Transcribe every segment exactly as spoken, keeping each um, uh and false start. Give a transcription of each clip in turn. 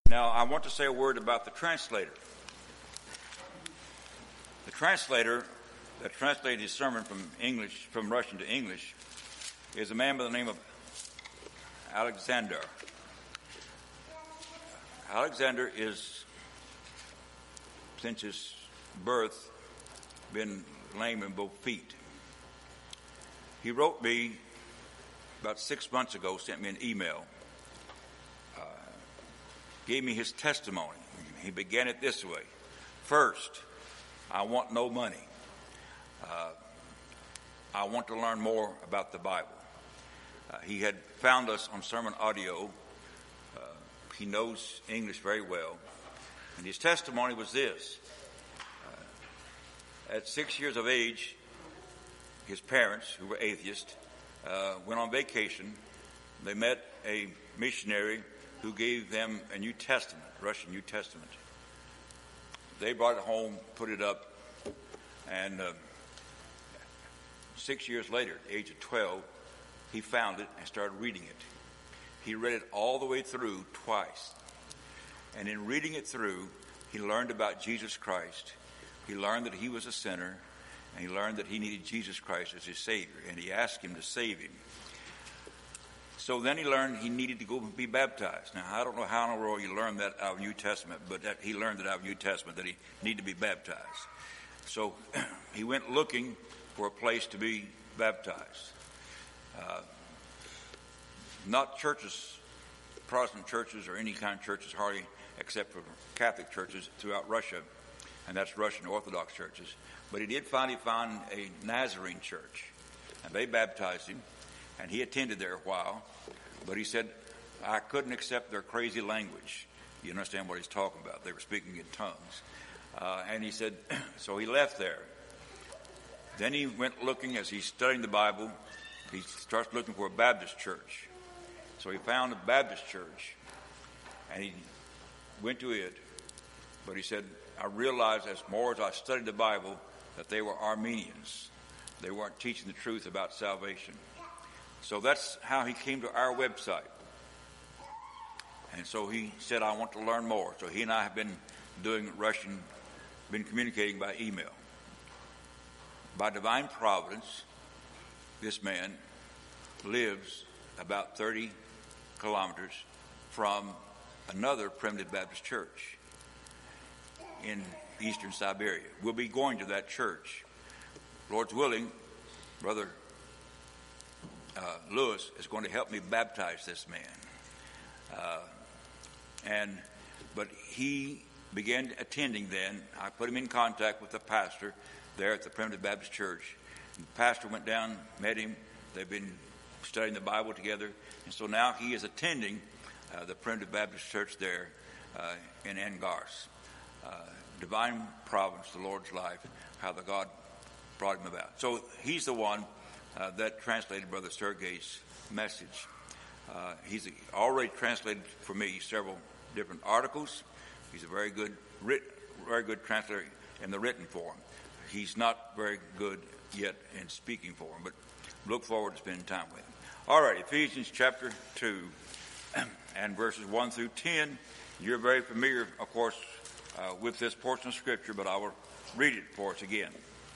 Now, I want to say a word about the translator. The translator that translated his sermon from English, from Russian to English, is a man by the name of Alexander. Alexander is, since his birth, been lame in both feet. He wrote me about six months ago, sent me an email, uh, gave me his testimony. He began it this way. First, I want no money. Uh, I want to learn more about the Bible. Uh, he had found us on Sermon Audio. Uh, he knows English very well. And his testimony was this. Uh, at six years of age, his parents, who were atheists, uh, went on vacation. They met a missionary who gave them a New Testament, Russian New Testament. They brought it home, put it up, and uh, six years later, at the age of twelve, he found it and started reading it. He read it all the way through twice. And in reading it through, he learned about Jesus Christ. He learned that he was a sinner, and he learned that he needed Jesus Christ as his Savior, and he asked him to save him. So then he learned he needed to go and be baptized. Now, I don't know how in the world you learned that out of New Testament, but that he learned it out of New Testament, that he needed to be baptized. So he went looking for a place to be baptized. Uh, not churches, Protestant churches or any kind of churches, hardly except for Catholic churches throughout Russia, and that's Russian Orthodox churches. But he did finally find a Nazarene church, and they baptized him, and he attended there a while. But he said, I couldn't accept their crazy language. You understand what he's talking about. They were speaking in tongues. Uh, and he said, so he left there. Then he went looking, as he's studying the Bible, he starts looking for a Baptist church. So he found a Baptist church, and he went to it. But he said, I realized as more as I studied the Bible that they were Armenians. They weren't teaching the truth about salvation. So that's how he came to our website. And so he said, I want to learn more. So he and I have been doing Russian, been communicating by email. By divine providence, this man lives about thirty kilometers from another Primitive Baptist church in eastern Siberia. We'll be going to that church. Lord's willing, Brother uh, Lewis is going to help me baptize this man. Uh, and but he began attending then. I put him in contact with the pastor there at the Primitive Baptist Church. And the pastor went down, met him. They've been studying the Bible together. And so now he is attending uh, the Primitive Baptist Church there uh, in Angars. Uh, divine providence, the Lord's life, how the God brought him about. So he's the one uh, that translated Brother Sergei's message. Uh, he's already translated for me several different articles. He's a very good, writ, very good translator in the written form. He's not very good yet in speaking form, but look forward to spending time with him. All right, Ephesians chapter two and verses one through ten. You're very familiar, of course, uh, with this portion of Scripture, but I will read it for us again.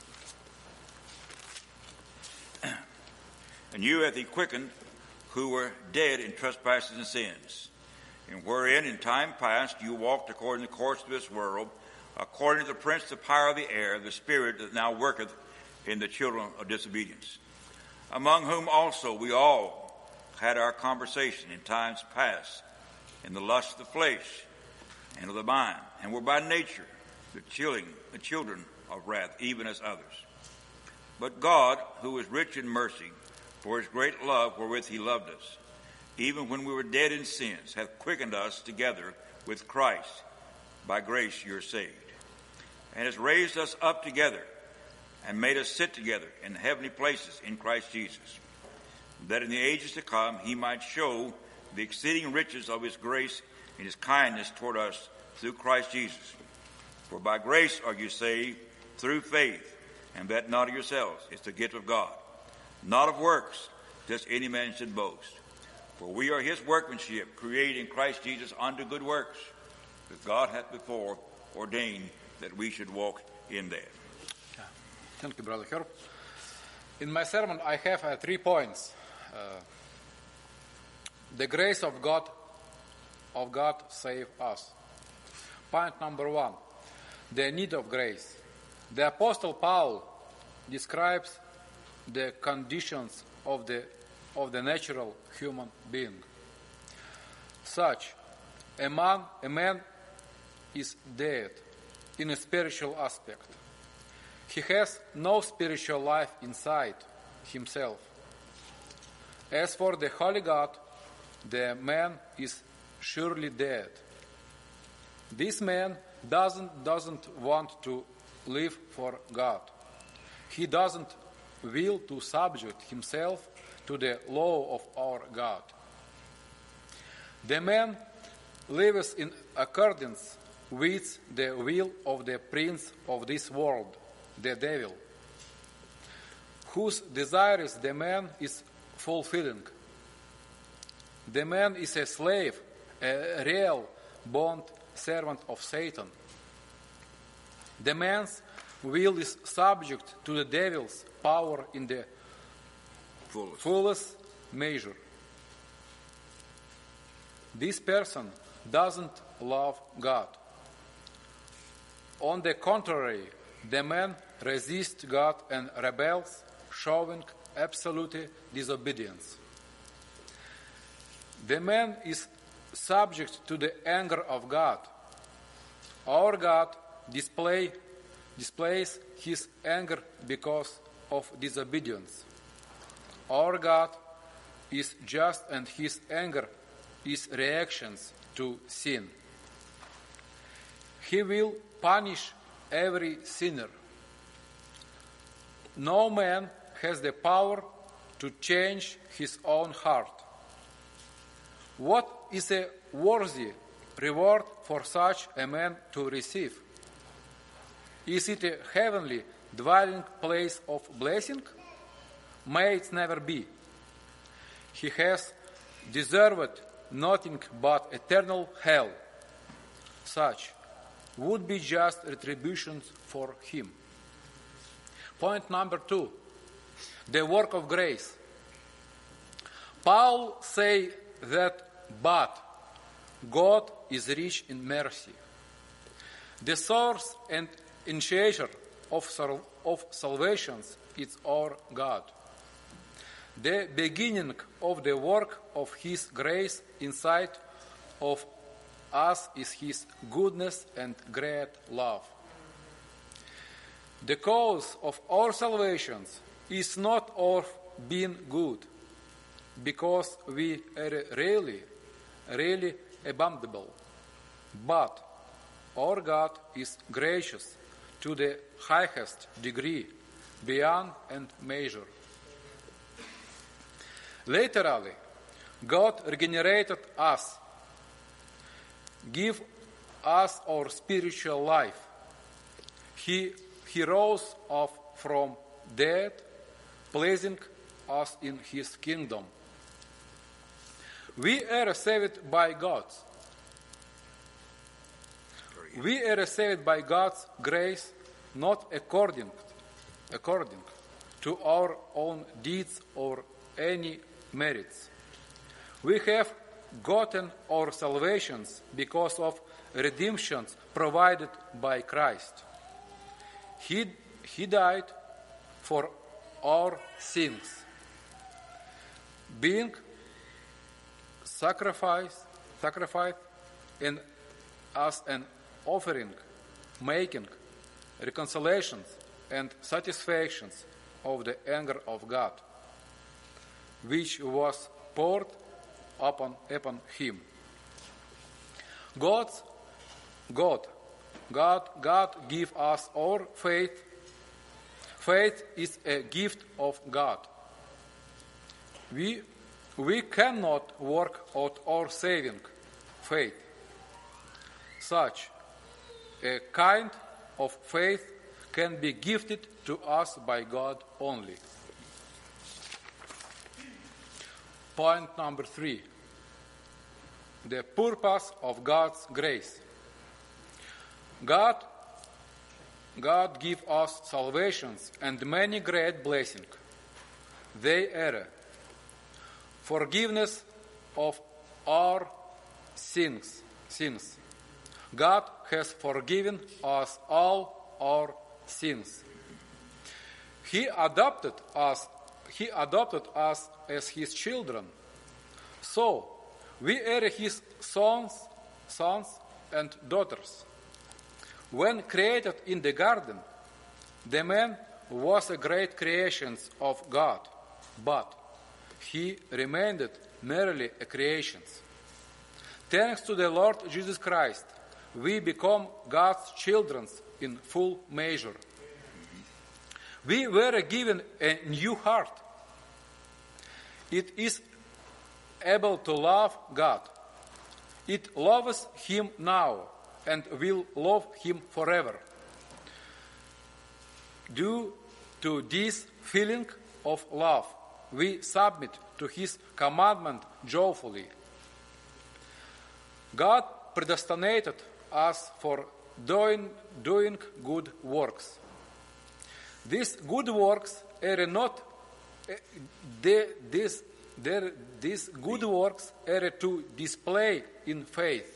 And you hath he quickened who were dead in trespasses and sins, and wherein in time past you walked according to the course of this world, according to the prince of the power of the air, the spirit that now worketh in the children of disobedience, among whom also we all had our conversation in times past, in the lust of the flesh and of the mind, and were by nature the children, the children of wrath, even as others. But God, who is rich in mercy, for his great love wherewith he loved us, even when we were dead in sins, hath quickened us together with Christ. By grace you are saved, and has raised us up together, and made us sit together in heavenly places in Christ Jesus, that in the ages to come he might show the exceeding riches of his grace and his kindness toward us through Christ Jesus. For by grace are you saved through faith, and that not of yourselves, it's the gift of God, not of works, lest any man should boast. For we are his workmanship, created in Christ Jesus unto good works, that God hath before ordained that we should walk in that. Yeah. Thank you, Brother Herb. In my sermon, I have uh, three points. Uh, the grace of God, of God save us. Point number one, the need of grace. The Apostle Paul describes the conditions of the of the natural human being. Such, a man, a man is dead in a spiritual aspect. He has no spiritual life inside himself. As for the Holy God, the man is surely dead. This man doesn't, doesn't want to live for God. He doesn't will to subject himself to the law of our God. The man lives in accordance with the will of the prince of this world, the devil, whose desires the man is fulfilling. The man is a slave, a real bond servant of Satan. The man's will is subject to the devil's power in the Fullest. fullest measure. This person doesn't love God. On the contrary, the man resists God and rebels, showing absolute disobedience. The man is subject to the anger of God. Our God display, displays his anger because of disobedience. Our God is just, and his anger is reactions to sin. He will punish every sinner. No man has the power to change his own heart. What is a worthy reward for such a man to receive? Is it a heavenly dwelling place of blessing? May it never be. He has deserved nothing but eternal hell. Such would be just retributions for him. Point number two, the work of grace. Paul say that, but God is rich in mercy. The source and initiator of, of salvation is our God. The beginning of the work of His grace inside of us is His goodness and great love. The cause of our salvation is not our being good, because we are really, really abominable, but our God is gracious to the highest degree, beyond and measure. Literally, God regenerated us, give us our spiritual life. He, he rose up from death, placing us in His kingdom. We are saved by God. We are saved by God's grace, not according, according to our own deeds or any merits. We have gotten our salvations because of redemption provided by Christ. He, he died for our sins, being sacrificed, sacrificed in as an offering, making reconciliations and satisfactions of the anger of God, which was poured upon, upon him. God's, God, God, God give us our faith. Faith is a gift of God. We, we cannot work out our saving faith. Such a kind of faith can be gifted to us by God only. Point number three, the purpose of God's grace. God, God give us salvations and many great blessings. They are forgiveness of our sins. Sins. God has forgiven us all our sins. He adopted us. He adopted us as His children. So we are His sons, sons and daughters. When created in the garden, the man was a great creation of God, but he remained merely a creation. Thanks to the Lord Jesus Christ, we become God's children in full measure. We were given a new heart. It is able to love God. It loves Him now and will love Him forever. Due to this feeling of love, we submit to His commandment joyfully. God predestinated us for doing, doing good works. These good works are not they, this, these good works are to display in faith.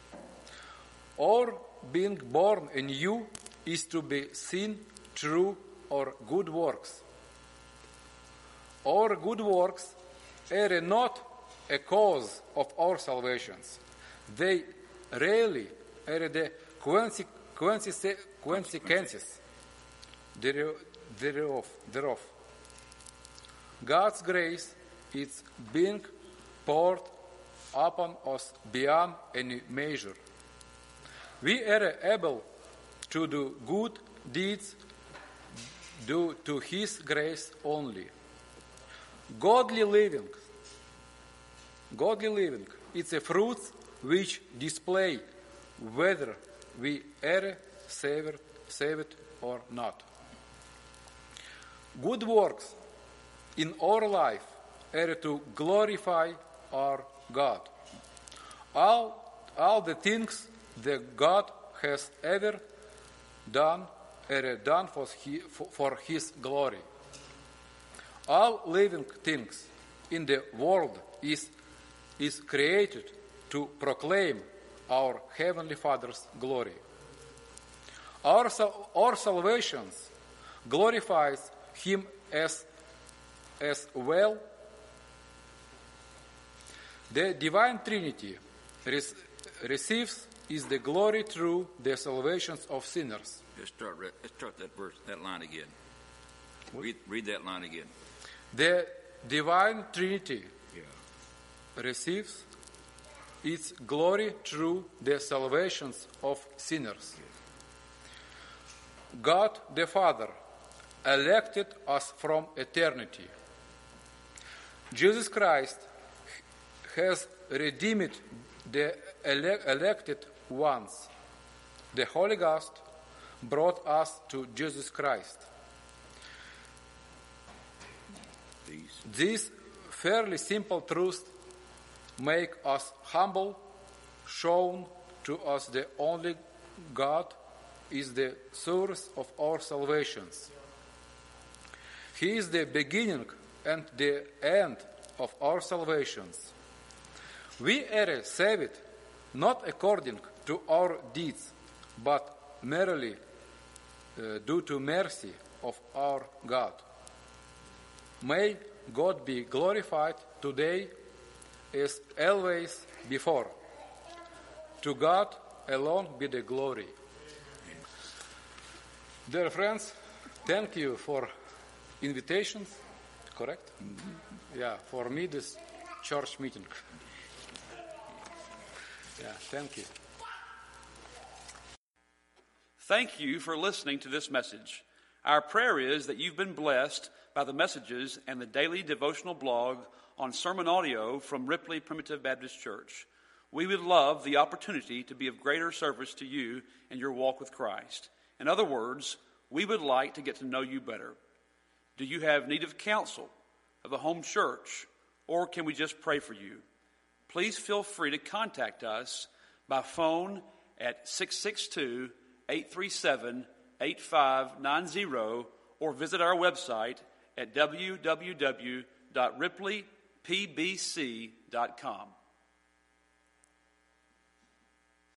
Or being born anew is to be seen through our good works. Our good works are not a cause of our salvations. They really are the consequences thereof. thereof. God's grace is being poured upon us beyond any measure. We are able to do good deeds due to His grace only. Godly living, godly living, it's a fruit which display whether we are saved, saved or not. Good works in our life are to glorify our God. All, all the things that God has ever done are done for his, for his glory. All living things in the world is, is created to proclaim our Heavenly Father's glory. Our, our salvation glorifies Him as, as well. The Divine Trinity res, receives is the glory through the salvation of sinners. Let's start, let's start that verse, that line again. Read, read that line again. The Divine Trinity Yeah. receives its glory through the salvation of sinners. God the Father elected us from eternity. Jesus Christ has redeemed the ele- elected ones. The Holy Ghost brought us to Jesus Christ. These. These fairly simple truths make us humble, shown to us the only God is the source of our salvations. He is the beginning and the end of our salvations. We are saved not according to our deeds, but merely uh, due to mercy of our God. May God be glorified today as always before. To God alone be the glory. Dear friends, thank you for invitations, correct? Mm-hmm. Yeah, for me this church meeting. Yeah, thank you. Thank you for listening to this message. Our prayer is that you've been blessed by the messages and the daily devotional blog on sermon audio from Ripley Primitive Baptist Church. We would love the opportunity to be of greater service to you in your walk with Christ. In other words, we would like to get to know you better. Do you have need of counsel, of a home church, or can we just pray for you? Please feel free to contact us by phone at six six two, eight three seven, eight five nine zero or visit our website at w w w dot ripley p b c dot com.